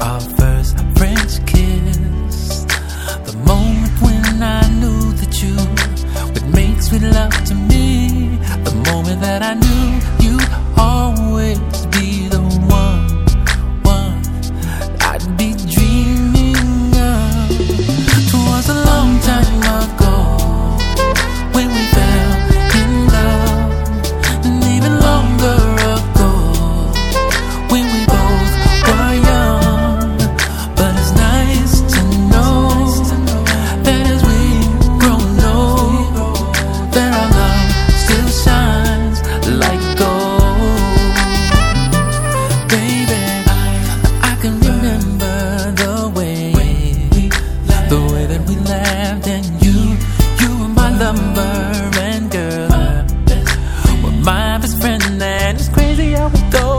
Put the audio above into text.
Our first French kiss, the moment when I knew that you would make sweet love to me, the moment that I knew you'd always be the one I'd be dreaming of. 'Twas a long time ago when we fell in love, and even longer ago when we both were young. But it's nice to know that as we grow old, that our love still shines like gold. Baby, I can remember the way that we laughed, and you were my lover, and girl, were my best friend. And it's crazy how it goes.